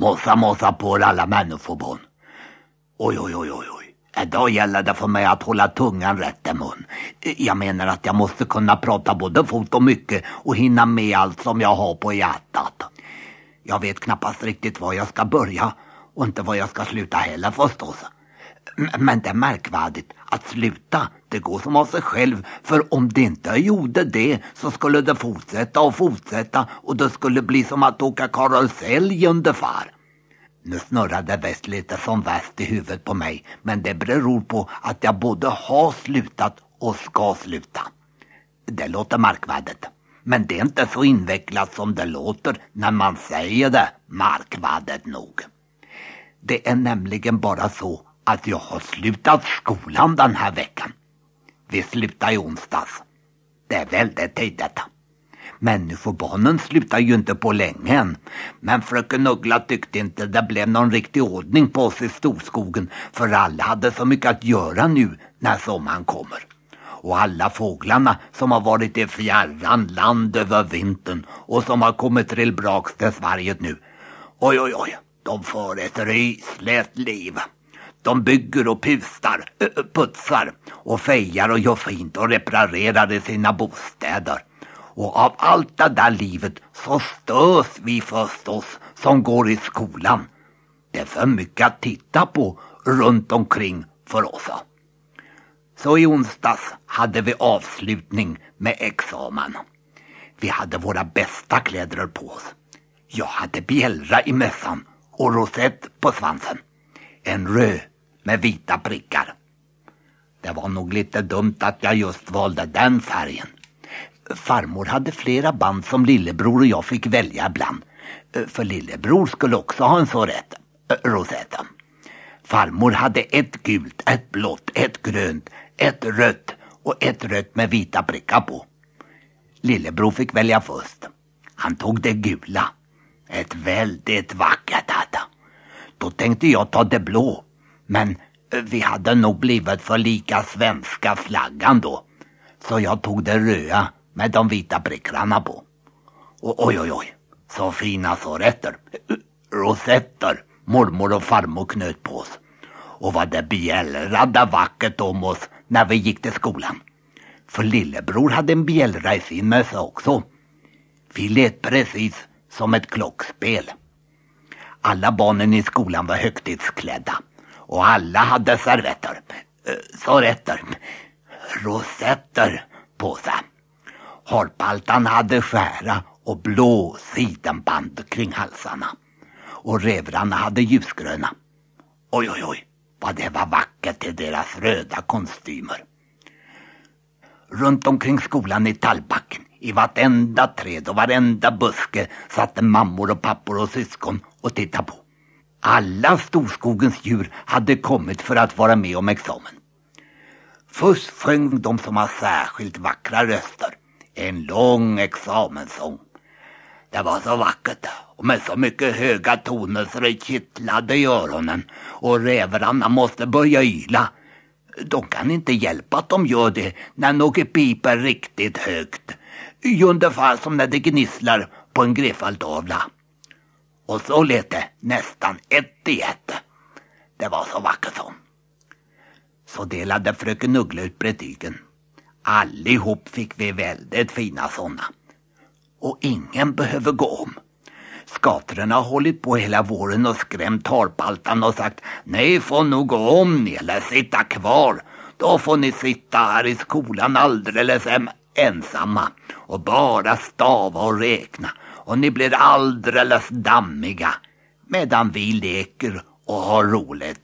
Mossa på alla människobarn. Oj. Idag gäller det för mig att hålla tungan rätt i mun. Jag menar att jag måste kunna prata både fort och mycket och hinna med allt som jag har på hjärtat. Jag vet knappast riktigt var jag ska börja och inte var jag ska sluta heller förstås. Men det är märkvärdigt att sluta. Det går som av sig själv, för om det inte gjorde det så skulle det fortsätta och det skulle bli som att åka karusell ungefär. Nu snurrade väst lite som väst i huvudet på mig, men det beror på att jag både har slutat och ska sluta. Det låter märkvärdigt, men det är inte så invecklat som det låter när man säger det märkvärdigt nog. Det är nämligen bara så att jag har slutat skolan den här veckan. Vi slutar i onsdags. Det är väldigt tidigt. Människobarnen slutar ju inte på länge än. Men fröken Uggla tyckte inte det blev någon riktig ordning på oss i storskogen, för alla hade så mycket att göra nu när sommaren kommer. Och alla fåglarna som har varit i fjärran land över vintern och som har kommit till braks till Sverige nu. Oj, de får ett rysligt liv. De bygger och putsar och fejar och gör fint och reparerar i sina bostäder. Och av allt det där livet så störs vi förstås som går i skolan. Det är för mycket att titta på runt omkring för oss. Så i onsdags hade vi avslutning med examen. Vi hade våra bästa kläder på oss. Jag hade bjällra i mössan och rosett på svansen. En röd med vita prickar. Det var nog lite dumt att jag just valde den färgen. Farmor hade flera band som lillebror och jag fick välja ibland. För lillebror skulle också ha en så rätt rosett. Farmor hade ett gult, ett blått, ett grönt, ett rött och ett rött med vita prickar på. Lillebror fick välja först. Han tog det gula. Ett väldigt vackert hade. Då tänkte jag ta det blå. Men vi hade nog blivit för lika svenska flaggan då. Så jag tog det röda med de vita prickarna på. Och oj, så fina sårätter. Rosetter mormor och farmor knöt på oss. Och vad det bjällrade vackert om oss när vi gick till skolan. För lillebror hade en bjällra i sin mössa också. Vi lät precis som ett klockspel. Alla barnen i skolan var högtidsklädda. Och alla hade rosetter på sig. Harpaltan hade skära och blå sidenband kring halsarna. Och revrarna hade ljusgröna. Oj, vad det var vackert i deras röda kostymer. Runt omkring skolan i tallbacken, i vartenda träd och varenda buske satt mammor och pappor och syskon och tittade på. Alla storskogens djur hade kommit för att vara med om examen. Först sjöng de som har särskilt vackra röster. En lång examenssång. Det var så vackert och med så mycket höga toner så det kittlade i öronen och rävrarna måste börja yla. De kan inte hjälpa att de gör det när något piper riktigt högt. Ungefär som när det gnisslar på en greffaltavla. Och så lät det nästan ett i ett. Det var så vackert så. Så delade fröken Uggla ut betygen. Allihop fick vi väldigt fina sådana. Och ingen behöver gå om. Skatrarna har hållit på hela våren och skrämt harpaltan och sagt: nej, får nog gå om ni eller sitta kvar. Då får ni sitta här i skolan alldeles ensamma och bara stava och räkna. Och ni blir alldeles dammiga medan vi leker och har roligt.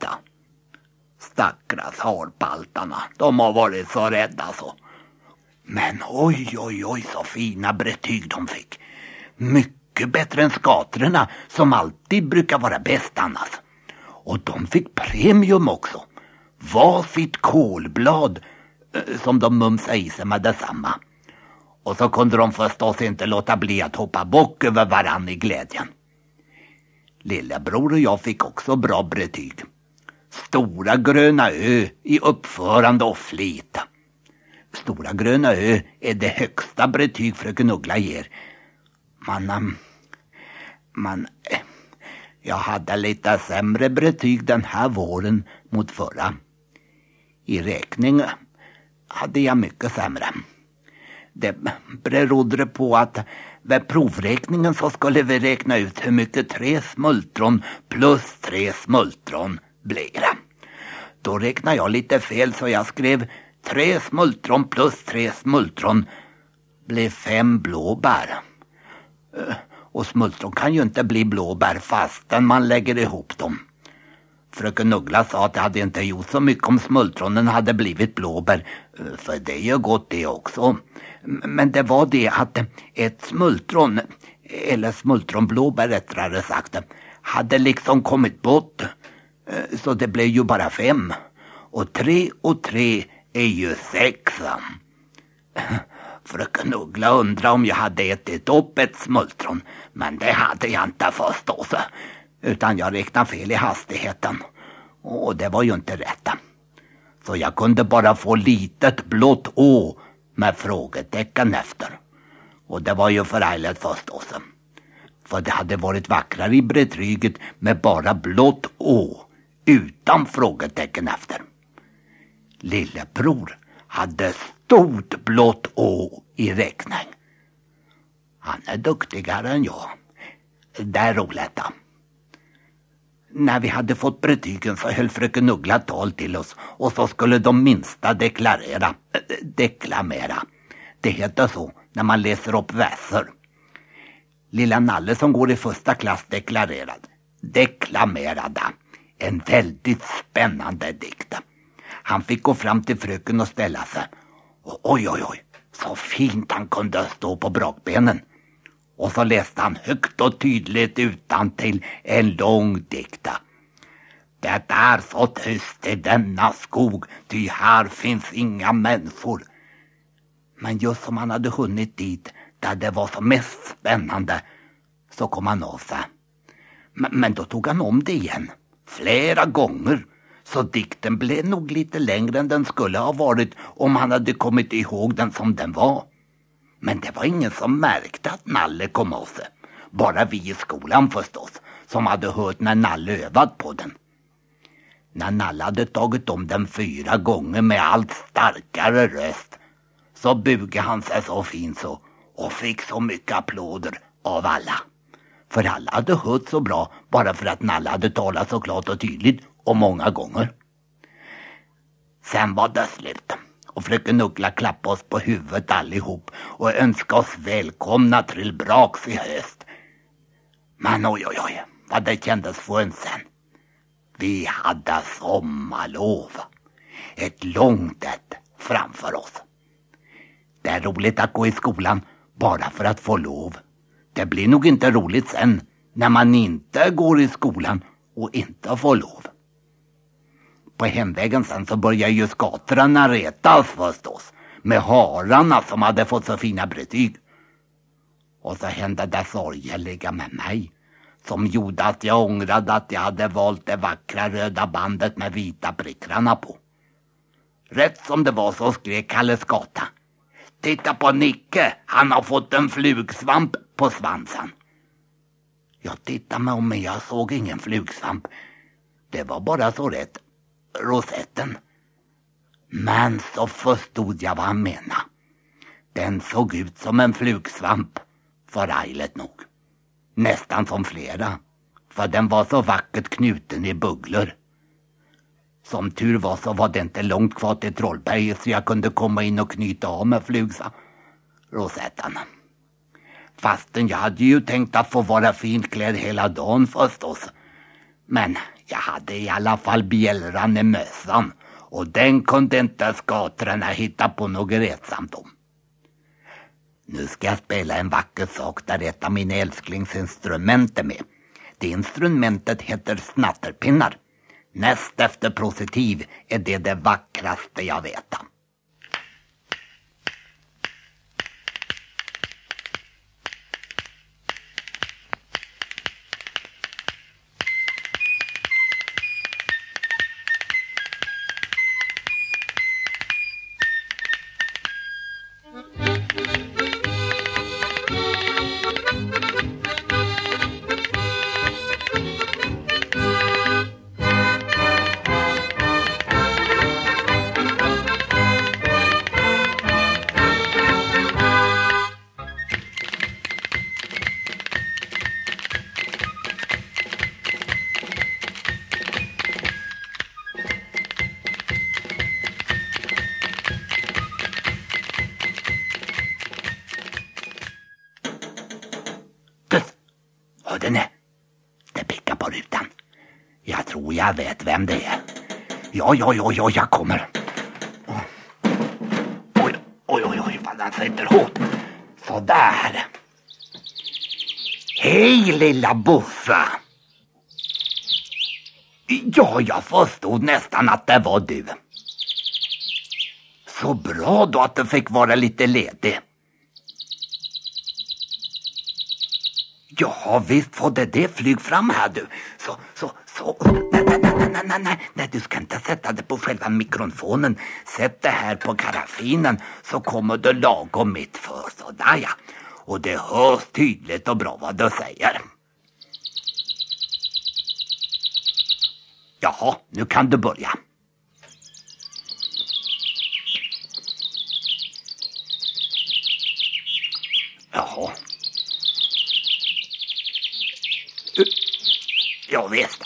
Stackars harpaltarna, de har varit så rädda så. Men oj, så fina betyg de fick. Mycket bättre än skatrarna som alltid brukar vara bäst annars. Och de fick premium också. Varsitt kolblad som de mumsade i sig med detsamma. Och så kunde de förstås inte låta bli att hoppa bock över varann i glädjen. Lillebror och jag fick också bra betyg. Stora gröna ö i uppförande och flit. Stora gröna ö är det högsta betyg fröken Uggla ger. Jag hade lite sämre betyg den här våren mot förra. I räkning hade jag mycket sämre. Det berodde på att vid provräkningen så skulle vi räkna ut hur mycket 3 smultron plus 3 smultron blir. Då räknade jag lite fel så jag skrev 3 smultron plus 3 smultron blir 5 blåbär. Och smultron kan ju inte bli blåbär fastän man lägger ihop dem. Fröken Uggla sa att det hade inte gjort så mycket om smultronen hade blivit blåbär, för det är ju gott det också. Men det var det att ett smultron, eller smultronblåbär rättare sagt, hade liksom kommit bort, så det blev ju bara 5. Och 3 och 3 är ju 6. Fröken Uggla undrade om jag hade ätit upp ett smultron, men det hade jag inte förstås, utan jag räknade fel i hastigheten, och det var ju inte rätt. Så jag kunde bara få litet blått å med frågetecken efter, och det var ju förargligt förstås, för det hade varit vackrare i betyget med bara blått å utan frågetecken efter. Lillebror hade stort blått å i räkning. Han är duktigare än jag. Det är roligt. När vi hade fått betygen så höll fröken Uggla tal till oss, och så skulle de minsta deklamera. Det heter så när man läser upp verser. Lilla Nalle som går i första klass deklamerade en väldigt spännande dikt. Han fick gå fram till fröken och ställa sig. Och oj, så fint han kunde stå på brakbenen. Och så läste han högt och tydligt utantill en lång dikta. Det är så tyst i denna skog, ty här finns inga människor. Men just som han hade hunnit dit där det var som mest spännande, så kom han av sig. Men då tog han om det igen, flera gånger. Så dikten blev nog lite längre än den skulle ha varit om han hade kommit ihåg den som den var. Men det var ingen som märkte att Nalle kom av sig. Bara vi i skolan förstås, som hade hört när Nalle övat på den. När Nalle hade tagit om den 4 gånger med allt starkare röst, så bugade han sig så fint så och fick så mycket applåder av alla. För alla hade hört så bra bara för att Nalle hade talat så klart och tydligt och många gånger. Sen var det slut, och fröken Uggla klappade oss på huvudet allihop och önskade oss välkomna till Braks i höst. Men oj, vad det kändes skönt sen. Vi hade sommarlov. Ett långt ett framför oss. Det är roligt att gå i skolan bara för att få lov. Det blir nog inte roligt sen när man inte går i skolan och inte får lov. På hemvägen sen så började ju skatrarna retas förstås med hararna som hade fått så fina betyg. Och så hände det sorgliga med mig, som gjorde att jag ångrade att jag hade valt det vackra röda bandet med vita prickarna på. Rätt som det var så skrek Kalle Skata: titta på Nicke, han har fått en flugsvamp på svansen. Jag tittade mig om, men jag såg ingen flugsvamp. Det var bara så rätt rosetten. Men så förstod jag vad han menade. Den såg ut som en flugsvamp, förargligt nog. Nästan som flera, för den var så vackert knuten i bugglor. Som tur var så var det inte långt kvar till Trollberget, så jag kunde komma in och knyta av med flugsrosetten. Fastän jag hade ju tänkt att få vara fint klädd hela dagen förstås. Men jag hade i alla fall bjällran i mössan, och den kunde inte skatrarna hitta på något rättsamt om. Nu ska jag spela en vacker sak där ett av mina älsklingsinstrument är med. Det instrumentet heter snatterpinnar. Näst efter positiv är det vackraste jag vet. på rutan. Jag tror jag vet vem det är. Ja, jag kommer. Oj, vad den sitter hårt. Sådär. Hej lilla Bosse. Ja, jag förstod nästan att det var du. Så bra då att du fick vara lite ledig. Ja, visst får det flyg fram här du. Så. Nej, du ska inte sätta det på själva mikrofonen. Sätt det här på karaffinen så kommer du lagom mitt för. Sådär ja. Och det hörs tydligt och bra vad du säger. Jaha, nu kan du börja. Jaha. Jag vet.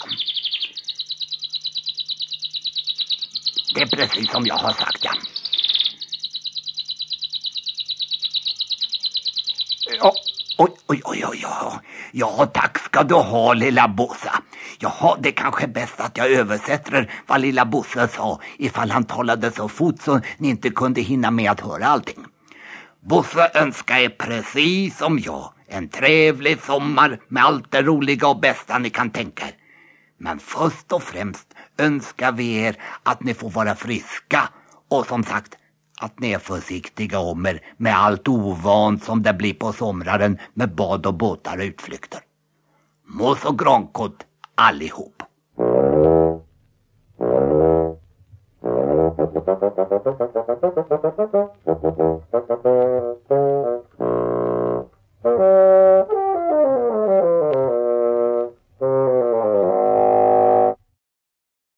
Det är precis som jag har sagt, ja. Oj. Ja, tack ska du ha, lilla Bosse. Jaha, det kanske är bäst att jag översätter vad lilla Bosse sa ifall han talade så fort så ni inte kunde hinna med att höra allting. Bosse önskar er precis som jag en trevlig sommar med allt det roliga och bästa ni kan tänka er. Men först och främst önskar vi er att ni får vara friska och som sagt att ni är försiktiga om er med allt ovant som det blir på somraren med bad och båtar och utflykter. Mås och grankott allihop.